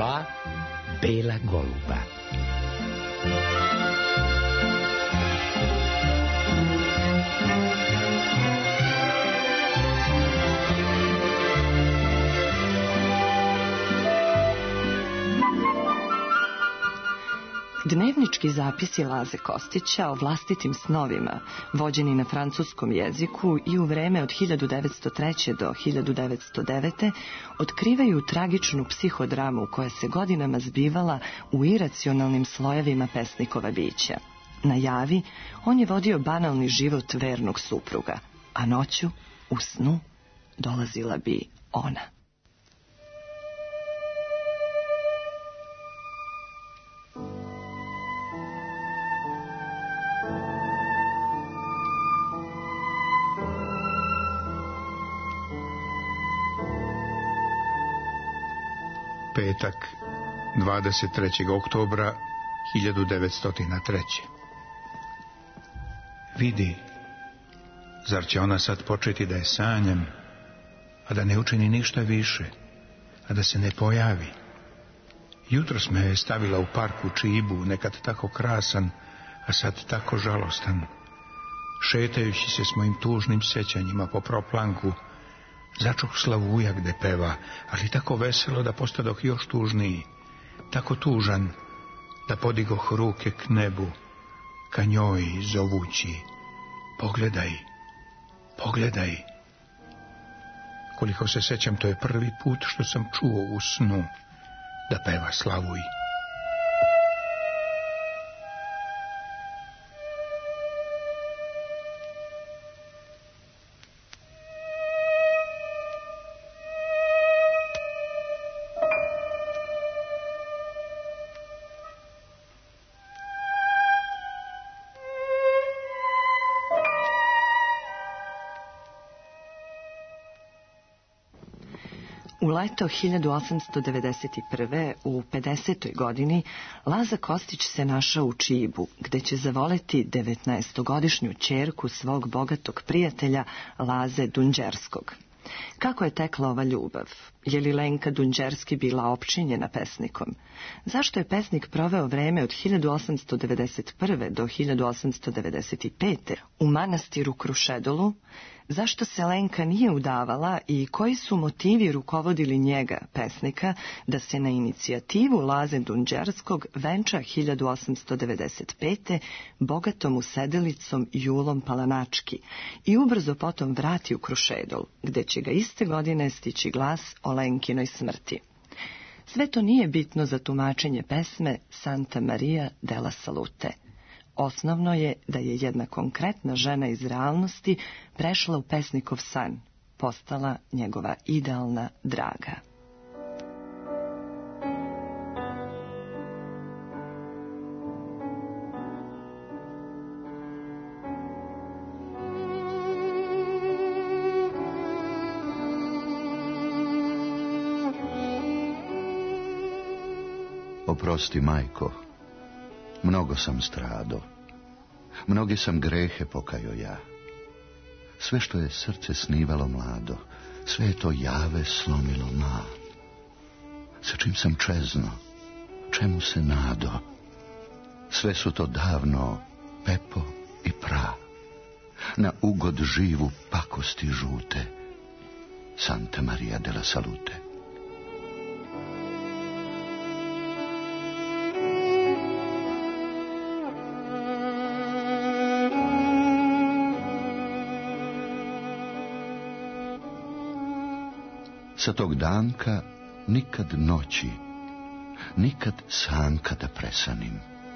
Dva bela goluba. Dnevnički zapisi Laze Kostića o vlastitim snovima, vođeni na francuskom jeziku i u vreme od 1903. do 1909. otkrivaju tragičnu psihodramu koja se godinama zbivala u iracionalnim slojevima pesnikova bića. Na javi on je vodio banalni život vernog supruga, a noću, u snu, dolazila bi ona. Petak, 23. oktobra 1903. Vidi, zar će ona sad početi da je sanjam, a da ne učini ništa više, a da se ne pojavi? Jutros me je stavila u parku Čibu, nekad tako krasan, a sad tako žalostan. Šetajući se s mojim tužnim sećanjima po proplanku, začuh Slavuja gde peva, ali tako veselo da postadoh još tužniji, tako tužan da podigoh ruke k nebu, ka njoj zovući: pogledaj, pogledaj. Koliko se sećam, to je prvi put što sam čuo u snu da peva Slavuj. U leto 1891. u 50. godini Laza Kostić se našao u Čibu, gde će zavoleti 19-godišnju ćerku svog bogatog prijatelja Laze Dunđerskog. Kako je tekla ova ljubav? Je li Lenka Dunđerski bila opčinjena pesnikom? Zašto je pesnik proveo vreme od 1891. do 1895. u manastiru Krušedolu? Zašto se Lenka nije udavala i koji su motivi rukovodili njega, pesnika, da se na inicijativu Laze Dunđerskog venča 1895. bogatom usedelicom Julom Palanački i ubrzo potom vrati u Krušedol, gde će ga iste godine stići glas o Lenkinoj smrti? Sve to nije bitno za tumačenje pesme Santa Maria della Salute. Osnovno je da je jedna konkretna žena iz realnosti prešla u pesnikov san, postala njegova idealna draga. Oprosti, majko, mnogo sam strado, mnoge sam grehe pokajo ja. Sve što je srce snivalo mlado, sve je to jave slomilo ma. Sa čim sam čezno, čemu se nado, sve su to davno pepo i pra. Na ugod živu pakosti žute, Santa Maria della Salute. Sa tog danka nikad noći, nikad sanka da presanim.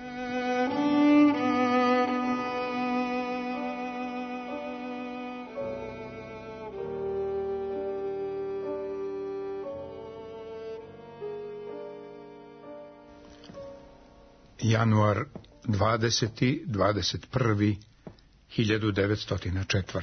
Januar 20. 21. 1904.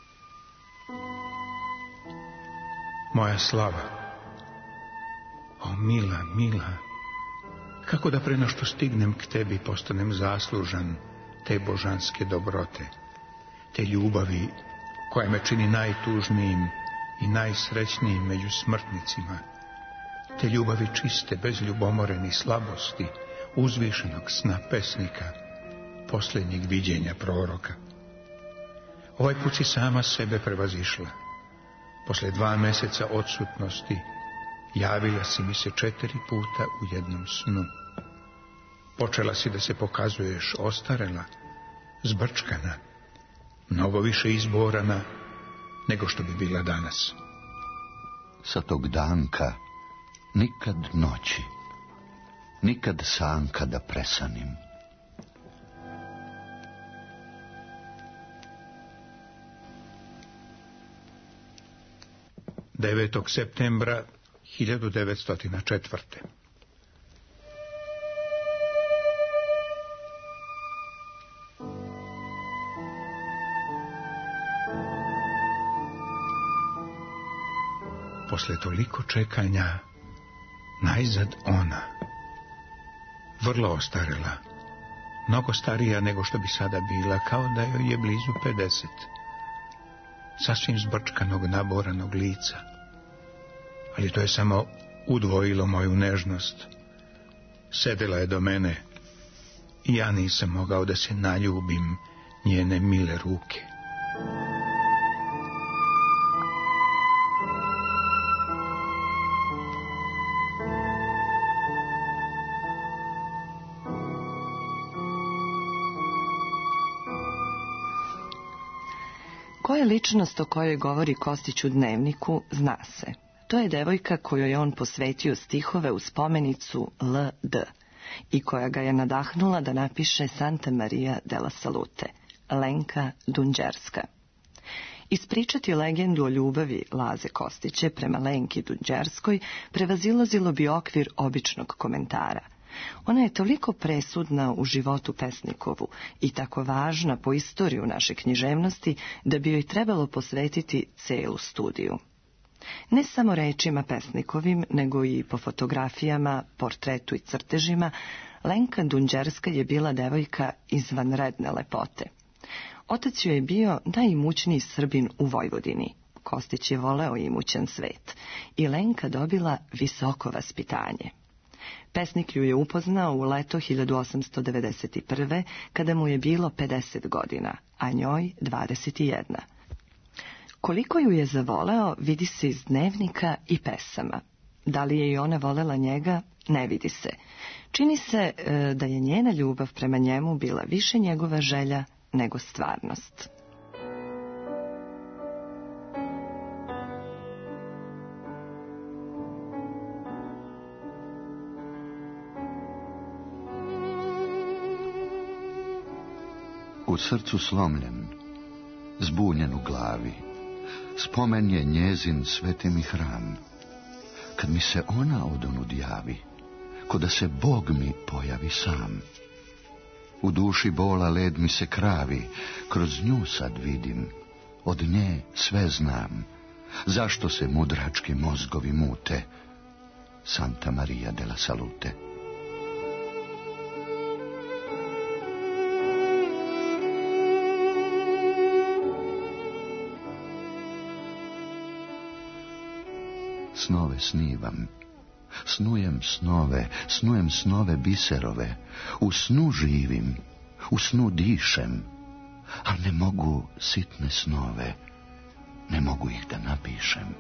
Moja slava, o mila, mila, kako da pre no što stignem k tebi postanem zaslužan te božanske dobrote, te ljubavi koja me čini najtužnijim i najsrećnijim među smrtnicima, te ljubavi čiste, bez ljubomore ni slabosti, uzvišenog sna pesnika, posljednjeg viđenja proroka. Ovaj put si sama sebe prevazišla. Posle 2 meseca odsutnosti javila si mi se 4 puta u jednom snu. Počela si da se pokazuješ ostarela, zbrčkana, mnogo više izborana nego što bi bila danas. Sa tog danka nikad noći, nikad sanka da presanim. Devetog septembra 1904. Posle toliko čekanja, najzad ona, vrlo ostarela, mnogo starija nego što bi sada bila, kao da joj je blizu 50, sasvim zbrčkanog, naboranog lica. Ali to je samo udvojilo moju nežnost. Sedela je do mene i ja nisam mogao da se naljubim njene mile ruke. Koja je ličnost o kojoj govori Kostić u dnevniku, zna se. To je devojka kojoj je on posvetio stihove u spomenicu L.D. i koja ga je nadahnula da napiše Santa Maria della Salute, Lenka Dunđerska. Ispričati legendu o ljubavi Laze Kostića prema Lenki Dunđerskoj prevazilazilo bi okvir običnog komentara. Ona je toliko presudna u životu pesnikovu i tako važna po istoriju naše književnosti da bi joj trebalo posvetiti celu studiju. Ne samo rečima pesnikovim, nego i po fotografijama, portretu i crtežima, Lenka Dunđerska je bila devojka izvanredne lepote. Otac joj je bio najimućniji Srbin u Vojvodini. Kostić je voleo imućan svet i Lenka dobila visoko vaspitanje. Pesnik ju je upoznao u leto 1891. kada mu je bilo 50 godina, a njoj 21. Koliko ju je zavoleo vidi se iz dnevnika i pesama. Da li je i ona volela njega, ne vidi se. Čini se da je njena ljubav prema njemu bila više njegova želja nego stvarnost. U srcu slomljen, zbunjen u glavi, spomen je njezin sveti mi hram. Kad mi se ona odonud javi, ko da se Bog mi pojavi sam. U duši bola led mi se kravi, kroz nju sad vidim, od nje sve znam. Zašto se mudrački mozgovi mute? Santa Maria della Salute. Snove snivam, snujem snove, snujem snove biserove, u snu živim, u snu dišem, ali ne mogu sitne snove, ne mogu ih da napišem.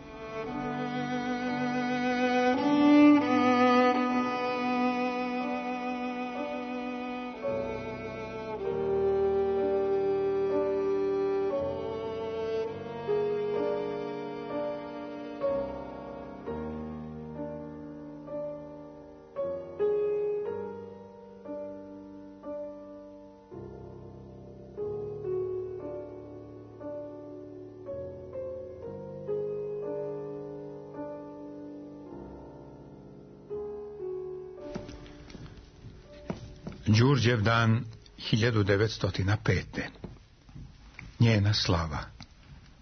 Đurđev dan 1905. Njena slava.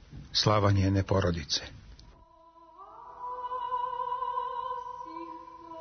Slava njene porodice.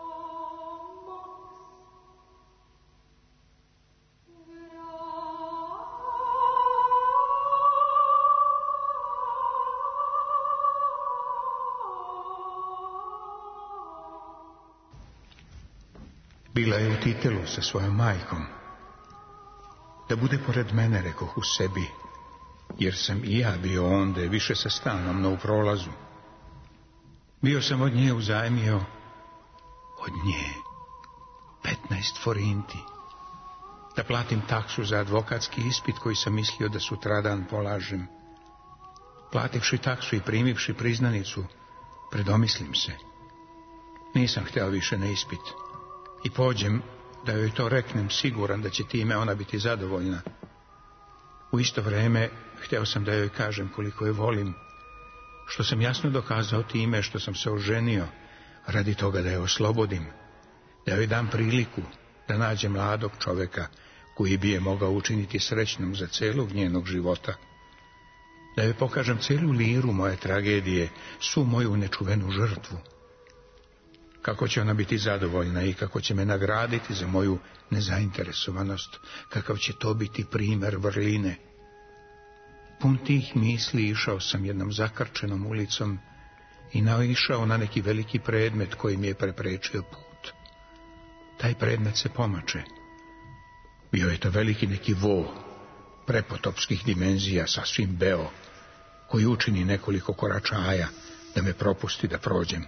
Bila je u Titelu sa svojom majkom. Da bude pored mene, rekoh u sebi, jer sam i ja bio onde više sa stanom, no u prolazu. Bio sam od nje uzajmio, od nje, 15 forinti, da platim taksu za advokatski ispit koji sam mislio da sutradan polažem. Plativši taksu i primivši priznanicu, predomislim se. Nisam hteo više na ispit i pođem da joj to reknem, siguran da će time ona biti zadovoljna. U isto vreme hteo sam da joj kažem koliko je volim, što sam jasno dokazao time što sam se oženio, radi toga da je oslobodim, da joj dam priliku da nađe mladog čoveka koji bi je mogao učiniti srećnom za celog njenog života, da joj pokažem celu liru moje tragedije, svu moju nečuvenu žrtvu. Kako će ona biti zadovoljna i kako će me nagraditi za moju nezainteresovanost, kakav će to biti primer vrline. Pun tih misli išao sam jednom zakrčenom ulicom i naišao na neki veliki predmet koji mi je preprečio put. Taj predmet se pomače. Bio je to veliki neki vo, prepotopskih dimenzija, sasvim beo, koji učini nekoliko koračaja da me propusti da prođem.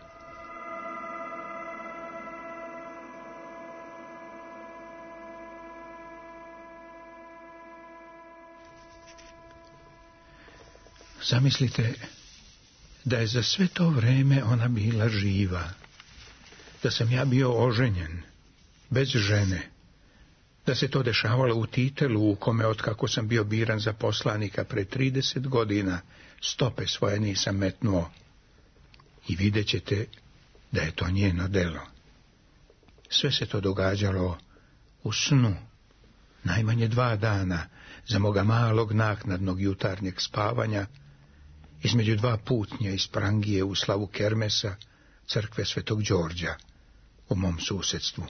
Zamislite da je za sve to vreme ona bila živa, da sam ja bio oženjen, bez žene, da se to dešavalo u Titelu, u kome otkako sam bio biran za poslanika pre 30 godina, stope svoje nisam metnuo. I vidjet ćete da je to njeno delo. Sve se to događalo u snu, najmanje 2 dana, za moga malog naknadnog jutarnjeg spavanja, između 2 putnja iz Prangije u slavu kermesa crkve Svetog Đorđa u mom susedstvu.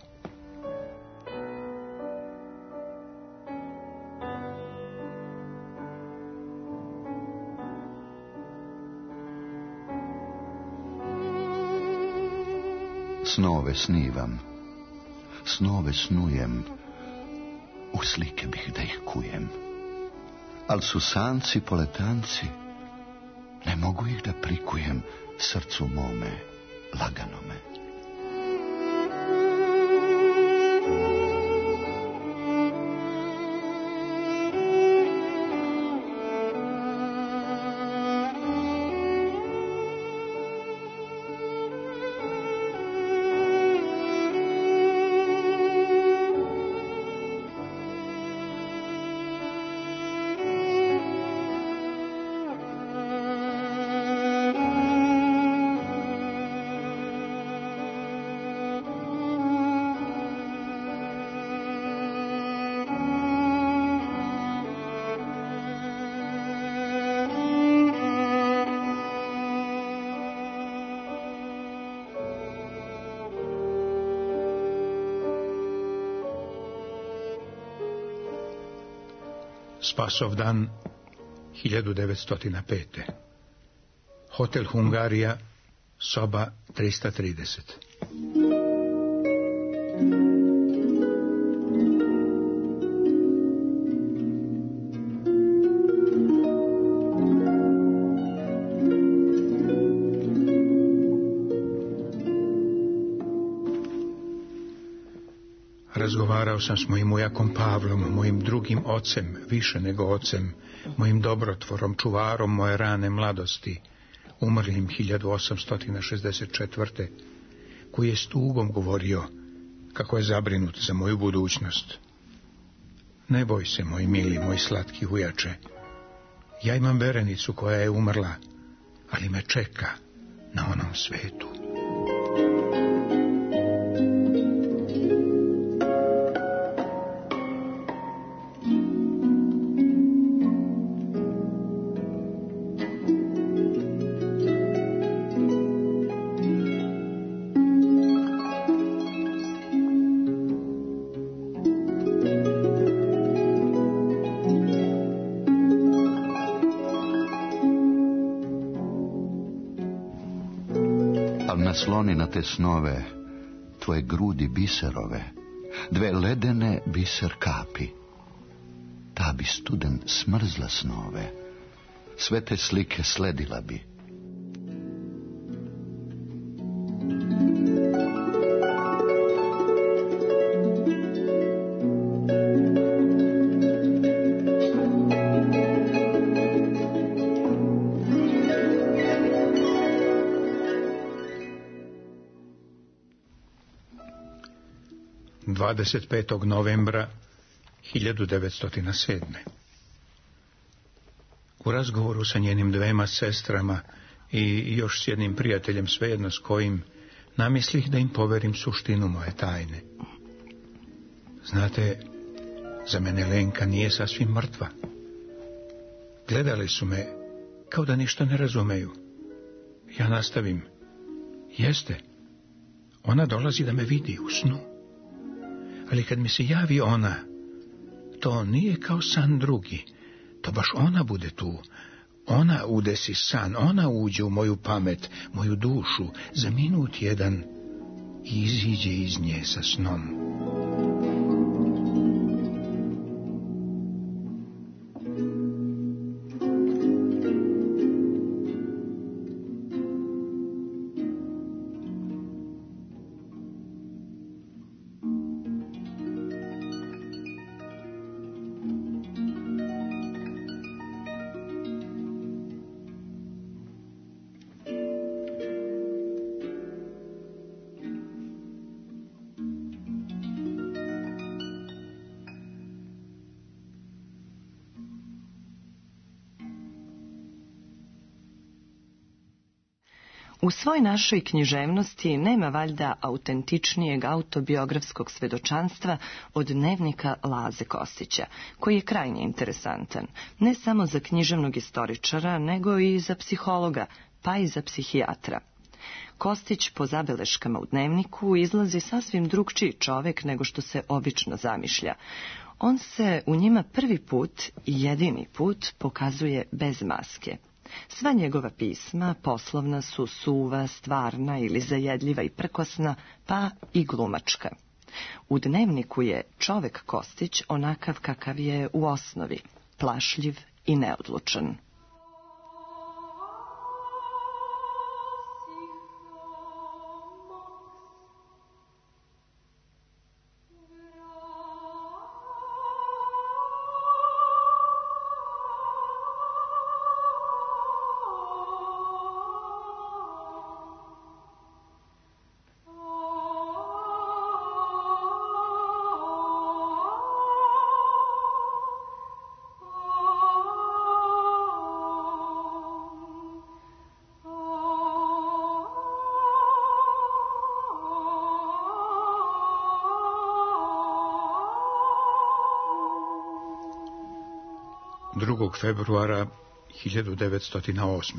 Snove snivam, snove snujem, u slike bih da ih kujem. Al su sanci poletanci, ne mogu ih da prikujem srcu mome laganome. Spasovdan 1905. Hotel Hungarija, soba 330. Razgovarao sam s mojim ujakom Pavlom, mojim drugim ocem, više nego ocem, mojim dobrotvorom, čuvarom moje rane mladosti, umrlim 1864. koji je s tugom govorio kako je zabrinut za moju budućnost. Ne boj se, moj mili, moj slatki ujače. Ja imam verenicu koja je umrla, ali me čeka na onom svetu. Nasloni na te snove tvoje grudi biserove, dve ledene biser kapi. Ta bi studen smrzla snove, sve te slike sledila bi. ...25. novembra 1907. U razgovoru sa njenim dvema sestrama i još s jednim prijateljem, svejedno s kojim, namislih da im poverim suštinu moje tajne. Znate, za mene Lenka nije sasvim mrtva. Gledali su me kao da ništa ne razumeju. Ja nastavim. Jeste, ona dolazi da me vidi u snu. Ali kad mi se javi ona, to nije kao san drugi, to baš ona bude tu. Ona udesi san, ona uđe u moju pamet, moju dušu, za minut jedan i iziđe iz nje sa snom. U svoj našoj književnosti nema valjda autentičnijeg autobiografskog svedočanstva od dnevnika Laze Kostića, koji je krajnje interesantan, ne samo za književnog istoričara, nego i za psihologa, pa i za psihijatra. Kostić po zabeleškama u dnevniku izlazi sasvim drugčiji čovek nego što se obično zamišlja. On se u njima prvi put i jedini put pokazuje bez maske. Sva njegova pisma poslovna su suva, stvarna ili zajedljiva i prkosna, pa i glumačka. U dnevniku je čovek Kostić onakav kakav je u osnovi, plašljiv i neodlučan. Februara 1908.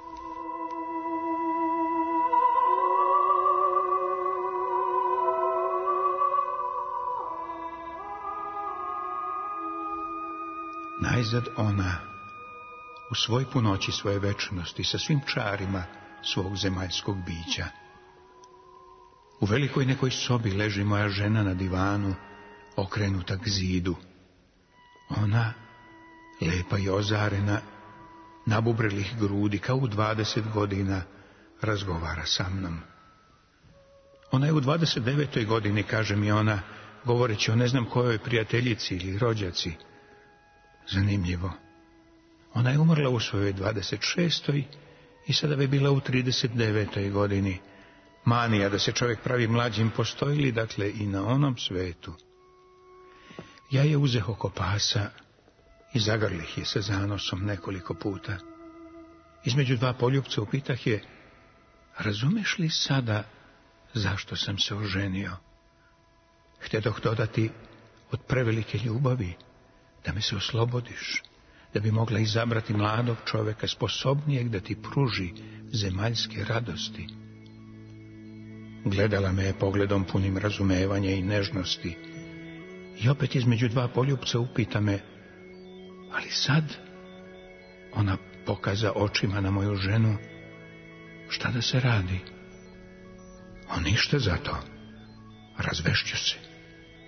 Najzad ona, u svoj punoći svoje večnosti, sa svim čarima svog zemaljskog bića. U velikoj nekoj sobi leži moja žena na divanu, okrenuta k zidu. Ona, lepa i ozarena, nabubrelih grudi, kao u 20 godina, razgovara sa mnom. Ona je u 29. godini, kaže mi ona, govoreći o ne znam kojoj prijateljici ili rođaci. Zanimljivo. Ona je umrla u svojoj 26. i sada bi bila u 39. godini. Manija da se čovjek pravi mlađim postoji li, dakle, i na onom svetu. Ja je uzeh oko pasa i zagrlih je sa zanosom nekoliko puta. Između dva poljupca upitah je: razumeš li sada zašto sam se oženio? Htedoh dodati: od prevelike ljubavi, da me se oslobodiš, da bi mogla izabrati mladog čoveka sposobnijeg da ti pruži zemaljske radosti. Gledala me je pogledom punim razumevanja i nežnosti i opet između dva poljupca upita me: ali sad? Ona pokaza očima na moju ženu. Šta da se radi? O ništa za to. Razvešću se.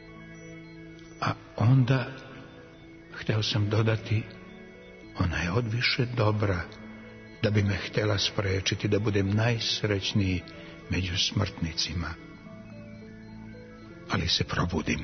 onda hteo sam dodati, ona je odviše dobra, da bi me htela sprečiti da budem najsrećniji među smrtnicima. Ali se probudim.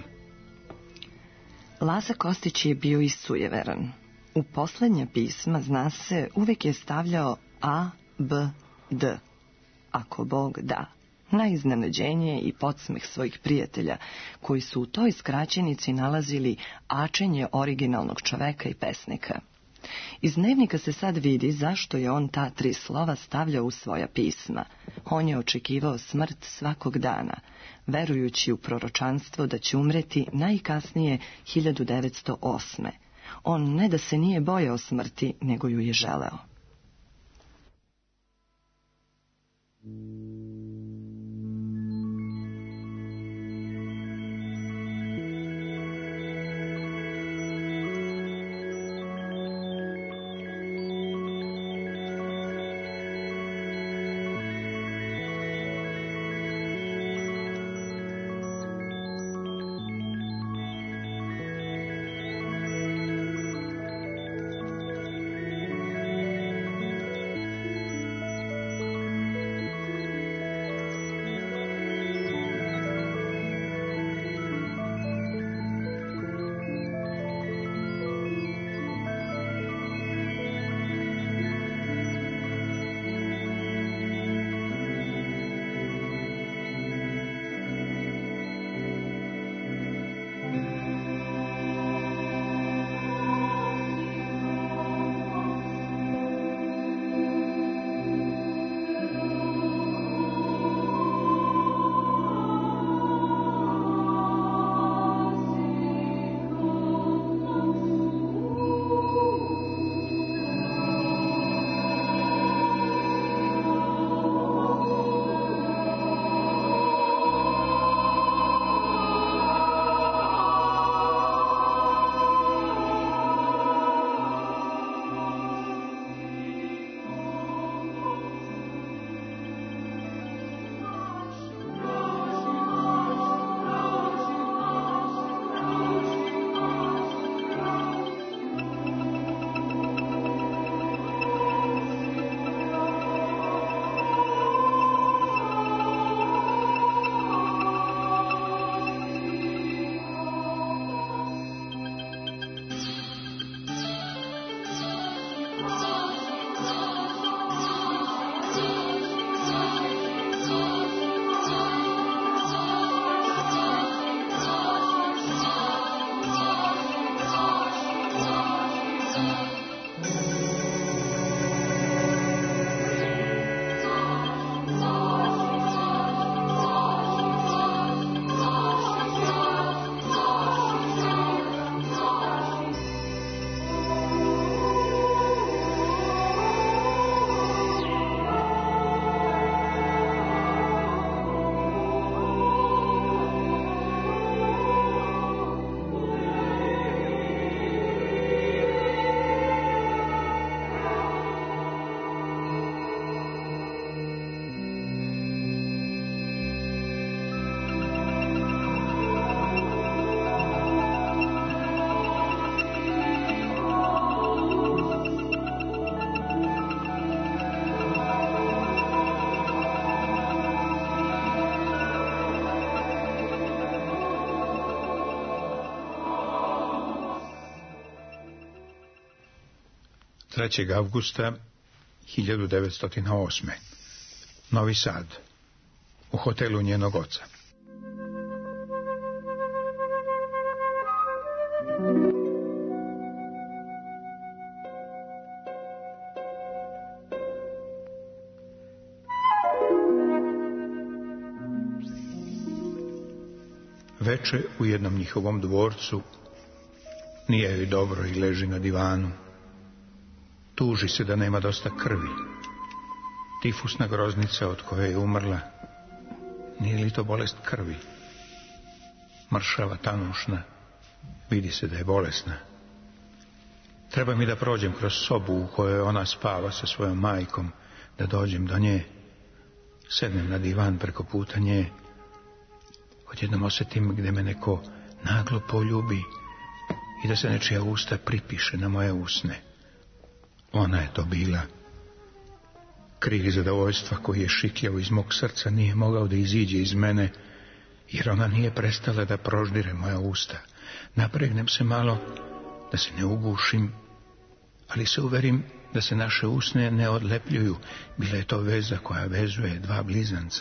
Laza Kostić je bio i sujeveran. U poslednja pisma, zna se, uvek je stavljao A, B, D. Ako Bog da. Na iznenađenje i podsmeh svojih prijatelja, koji su u toj skraćenici nalazili ačenje originalnog čoveka i pesnika. Iz dnevnika se sad vidi zašto je on ta 3 slova stavljao u svoja pisma. On je očekivao smrt svakog dana, verujući u proročanstvo da će umreti najkasnije 1908. On ne da se nije bojao smrti, nego ju je želeo. Trećeg avgusta 1908. Novi Sad, u hotelu njenog oca. Veče u jednom njihovom dvorcu, nije joj dobro i leži na divanu. Tuži se da nema dosta krvi. Tifusna groznica od koje je umrla, nije li to bolest krvi? Mršava, tanušna, vidi se da je bolesna. Treba mi da prođem kroz sobu u kojoj ona spava sa svojom majkom, da dođem do nje, sednem na divan preko puta nje. Odjednom osetim gde me neko naglo poljubi, i da se nečija usta pripiše na moje usne. Ona je to bila. Krik zadovoljstva koji je šikljao iz mog srca nije mogao da iziđe iz mene, jer ona nije prestala da proždire moja usta. Napregnem se malo, da se ne ugušim, ali se uverim da se naše usne ne odlepljuju. Bila je to veza koja vezuje dva blizanca.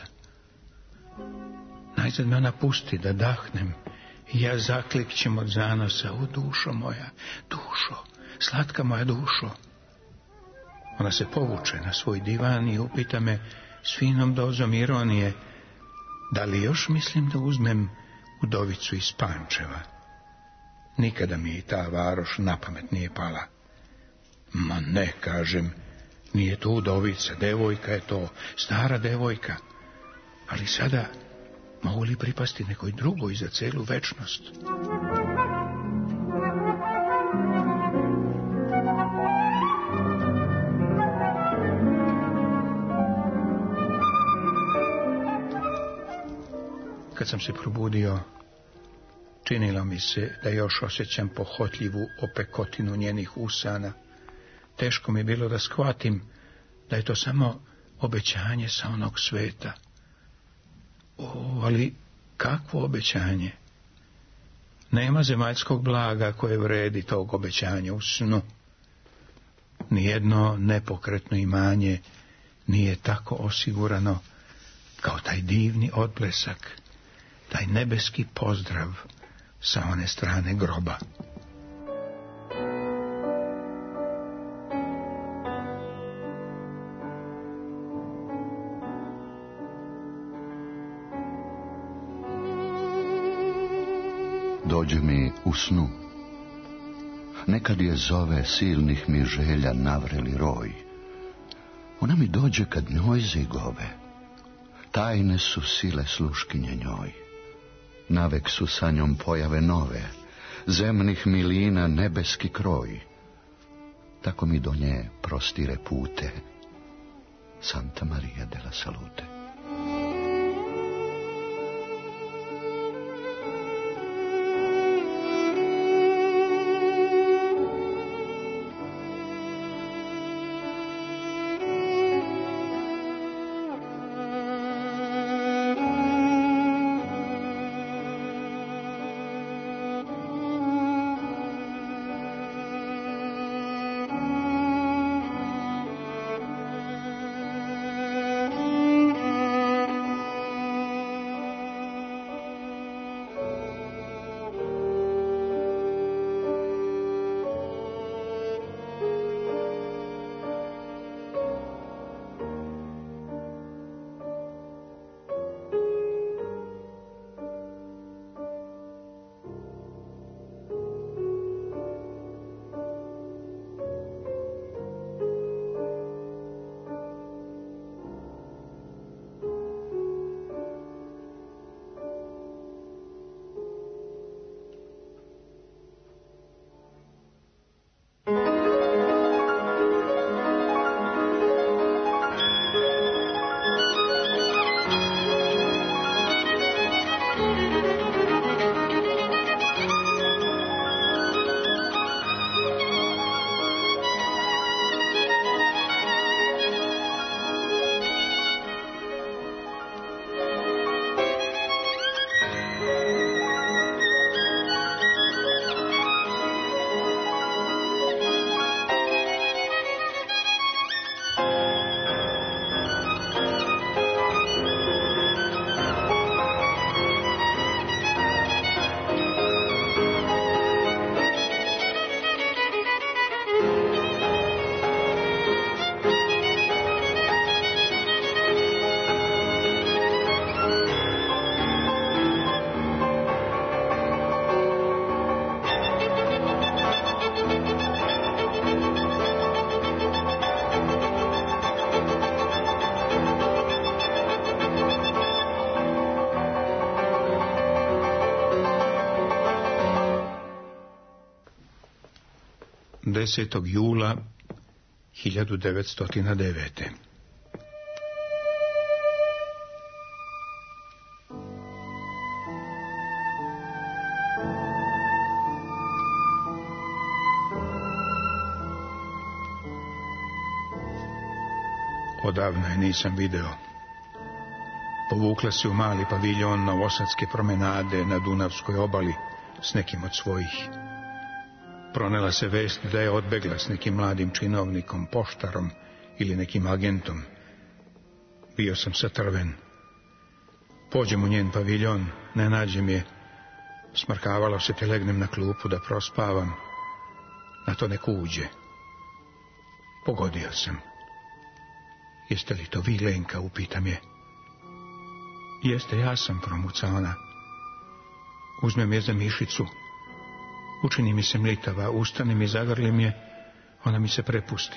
Najzad me ona pusti da dahnem i ja zaklikćem od zanosa: o dušo moja, dušo, slatka moja dušo. Ona se povuče na svoj divan i upita me s finom dozom ironije da li još mislim da uzmem udovicu iz Pančeva. Nikada mi i ta varoš na pamet nije pala. Ma ne, kažem, nije to udovica, devojka je to, stara devojka. Ali sada mogu li pripasti nekoj drugoj za celu večnost? Kad sam se probudio, činilo mi se da još osjećam pohotljivu opekotinu njenih usana. Teško mi je bilo da shvatim da je to samo obećanje sa onog sveta. O, ali kakvo obećanje? Nema zemaljskog blaga koje vredi tog obećanja u snu. Nijedno nepokretno imanje nije tako osigurano kao taj divni odblesak, taj nebeski pozdrav sa one strane groba. Dođe mi u snu. Nekad je zove silnih mi želja navreli roj. Ona mi dođe kad njoj zigove. Tajne su sile sluškinje njoj. Navek su sa njom pojave nove, zemnih milina nebeski kroj. Tako mi do nje prostire pute Santa Maria della Salute. Jula 1909. Odavno je nisam video. Povukla se u mali paviljon novosadske promenade na Dunavskoj obali s nekim od svojih. Pronela se vest da je odbegla s nekim mladim činovnikom, poštarom ili nekim agentom. Bio sam satrven. Pođem u njen paviljon, ne nađem je. Smrkavalo se te legnem na klupu da prospavam. Na to neko uđe. Pogodio sam. Jeste li to vi, Lenka, upitam je. Jeste, ja sam, promuca ona. Uzmem je za mišicu. Učini mi se mlitava, ustanem i zagrlim je, ona mi se prepusti.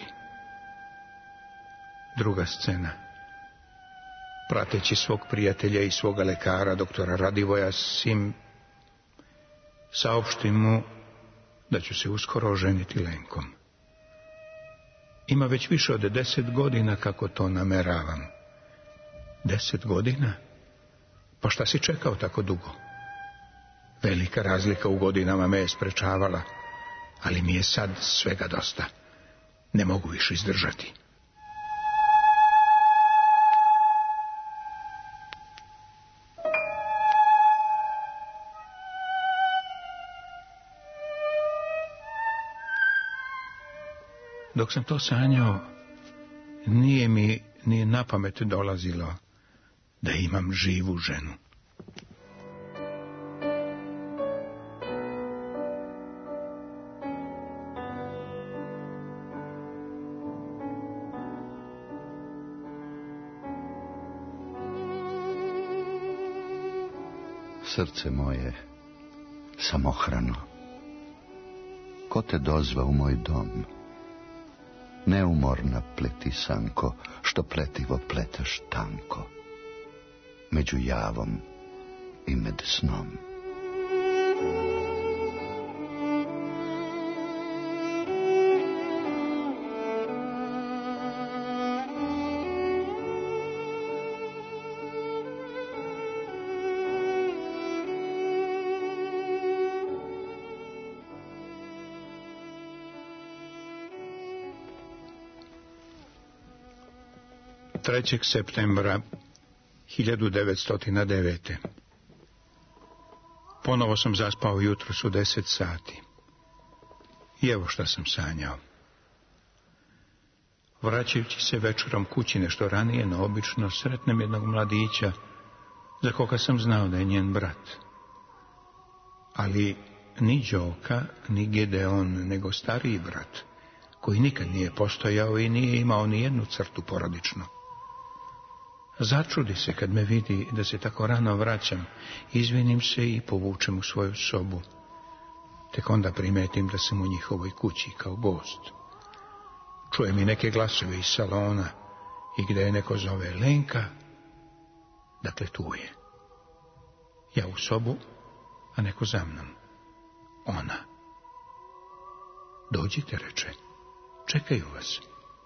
Druga scena. Prateći svog prijatelja i svoga lekara, doktora Radivoja Sim, saopštim mu da ću se uskoro oženiti Lenkom. Ima već više od 10 godina kako to nameravam. 10 godina? Pa šta si čekao tako dugo? Velika razlika u godinama me je sprečavala, ali mi je sad svega dosta. Ne mogu više izdržati. Dok sam to sanjao, nije mi ni na pamet dolazilo da imam živu ženu. Srce moje, samohrano, ko te dozva u moj dom? Neumorna pletisanko, što pletivo pleteš tanko, među javom i med snom. Trećeg septembra 1909. Ponovo sam zaspao jutros u 10 sati. I evo šta sam sanjao. Vraćajući se večerom kući nešto ranije, naobično sretnem jednog mladića, za koga sam znao da je njen brat. Ali ni Đoka, ni Gedeon, nego stariji brat, koji nikad nije postojao i nije imao ni jednu crtu porodičnu. Začudi se kad me vidi da se tako rano vraćam, izvinim se i povučem u svoju sobu. Tek onda primetim da sam u njihovoj kući kao gost. Čujem i neke glasove iz salona i gde je neko zove Lenka, dakle tu je. Ja u sobu, a neko za mnom. Ona. Dođite, reče, čekaju vas.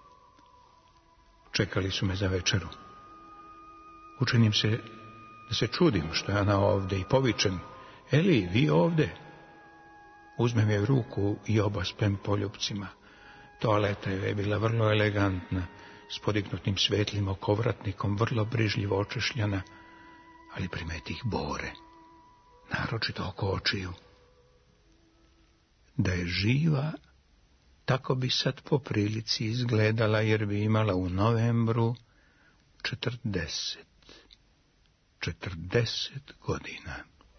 Čekali su me za večeru. Učinim se da se čudim što je ona ovde i povičem, Eli, vi ovde? Uzmem je ruku i obaspem poljupcima. Toaleta je bila vrlo elegantna, s podignutim svetlim okovratnikom, vrlo brižljivo očešljana, ali primetih bore, naročito oko očiju. Da je živa, tako bi sad po prilici izgledala, jer bi imala u novembru 40 godina.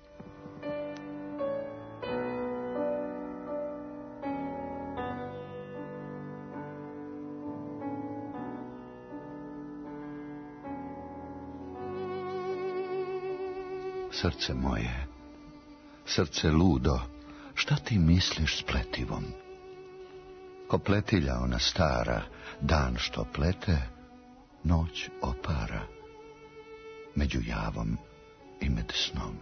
Srce moje, srce ludo, šta ti misliš s pletivom? Ko pletilja ona stara, dan što plete, noć opara, među javom i med snom.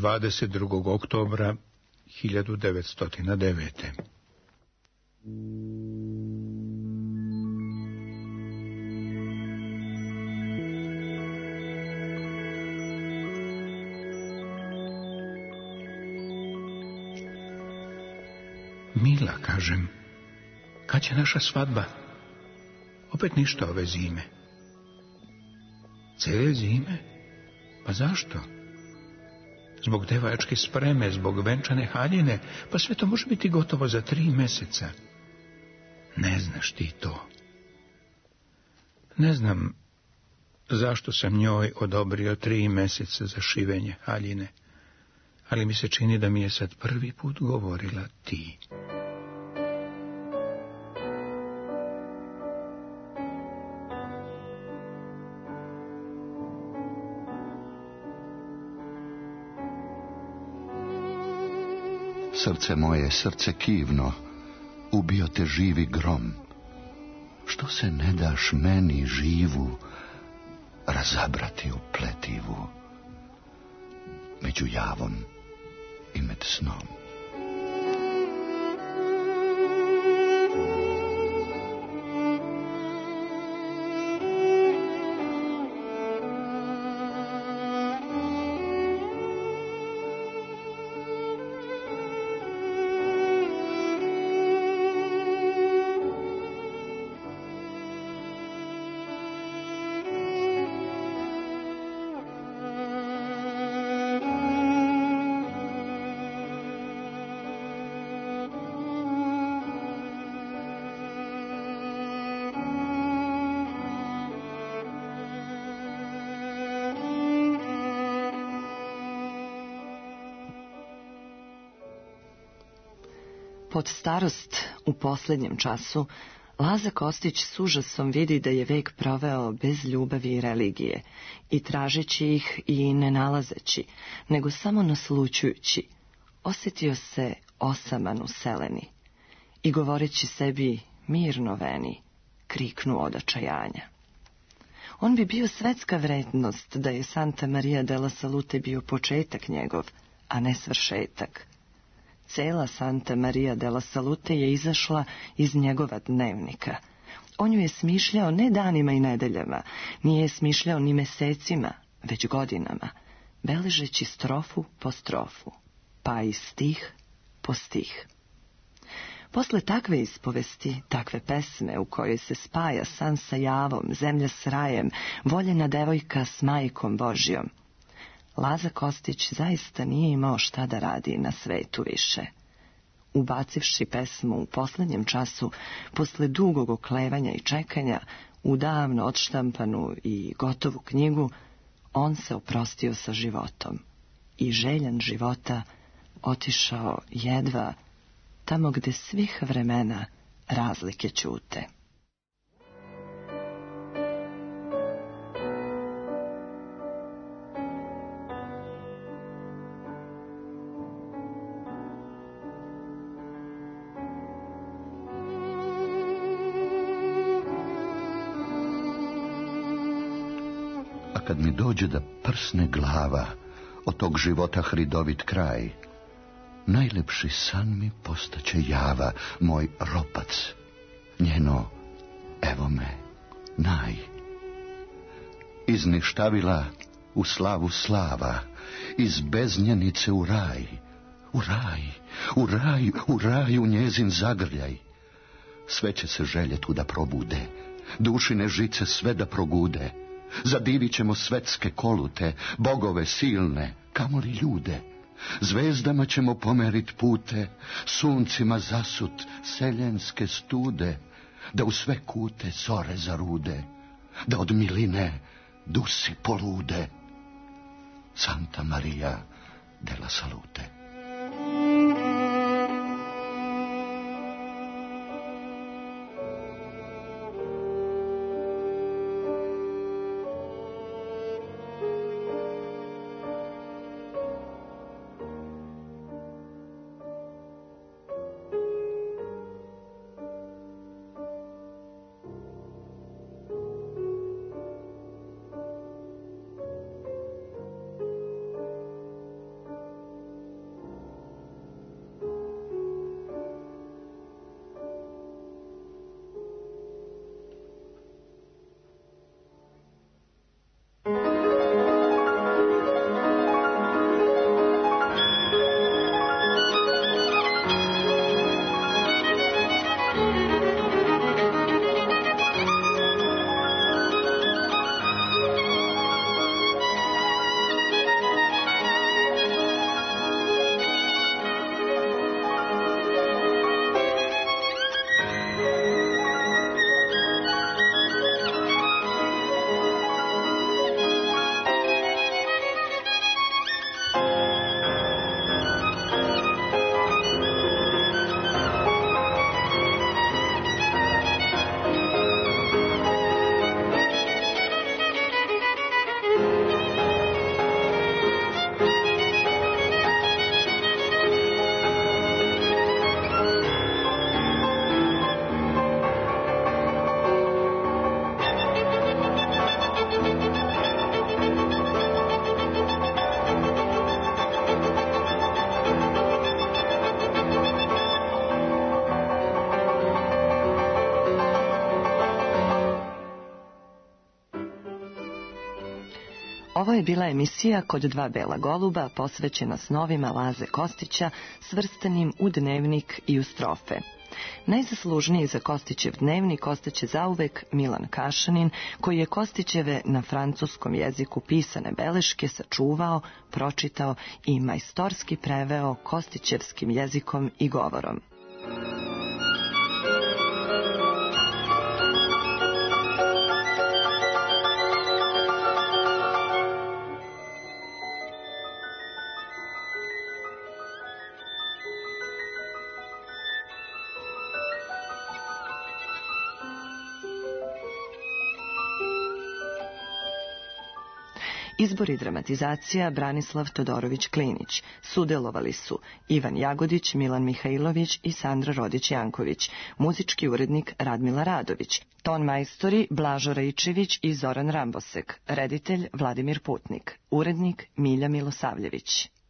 22. oktobra 1909. Mila, kažem, kad će naša svadba? Opet ništa ove zime. Cele zime? Pa zašto? Zbog devačke spreme, zbog venčane haljine, pa sve to može biti gotovo za 3 meseca. Ne znaš ti to. Ne znam zašto sam njoj odobrio 3 meseca za šivenje haljine, ali mi se čini da mi je sad prvi put govorila ti. Srce moje, srce kivno, ubio te živi grom. Što se ne daš meni živu razabrati u pletivu, među javom i med snom? Pod starost u posljednjem času, Laza Kostić s užasom vidi da je vek proveo bez ljubavi i religije, i tražeći ih i ne nalazeći, nego samo naslućujući, osjetio se osaman u seleni i govoreći sebi mirno veni, kriknu od očajanja. On bi bio svetska vrednost da je Santa Maria della Salute bio početak njegov, a ne svršetak. Cela Santa Maria della Salute je izašla iz njegova dnevnika. On ju je smišljao ne danima i nedeljama, nije je smišljao ni mesecima, već godinama, beležeći strofu po strofu, pa i stih po stih. Posle takve ispovesti, takve pesme u kojoj se spaja san sa javom, zemlja s rajem, voljena devojka s majkom Božjom, Laza Kostić zaista nije imao šta da radi na svetu više. Ubacivši pesmu u posljednjem času, posle dugog oklevanja i čekanja, u davno odštampanu i gotovu knjigu, on se oprostio sa životom i željan života otišao jedva tamo gde svih vremena razlike ćute. Kad mi dođe da prsne glava od tog života hridovit kraj, najlepši san mi postaće java, moj ropac, njeno evo me naj. Iz ništavila u slavu slava, iz beznjenice u raj, u raj, u raj, u raj, u njezin zagrljaj. Sve će se želje tu da probude, dušine žice sve da progude. Zadivit ćemo svetske kolute, bogove silne, kamoli ljude. Zvezdama ćemo pomerit pute, suncima zasut seljenske stude, da u sve kute zore zarude, da od miline dusi polude. Santa Maria della Salute. Ovo je bila emisija Kod dva bela goluba posvećena snovima Laze Kostića svrstanim u dnevnik i u strofe. Najzaslužniji za Kostićev dnevnik ostaće zauvek Milan Kašanin, koji je Kostićeve na francuskom jeziku pisane beleške sačuvao, pročitao i majstorski preveo kostićevskim jezikom i govorom. Izbor i dramatizacija Branislav Todorović Klinić. Sudelovali su Ivan Jagodić, Milan Mihajlović i Sandra Rodić-Janković. Muzički urednik Radmila Radović. Ton majstori Blažo Raičević i Zoran Rambosek. Reditelj Vladimir Putnik. Urednik Milja Milosavljević.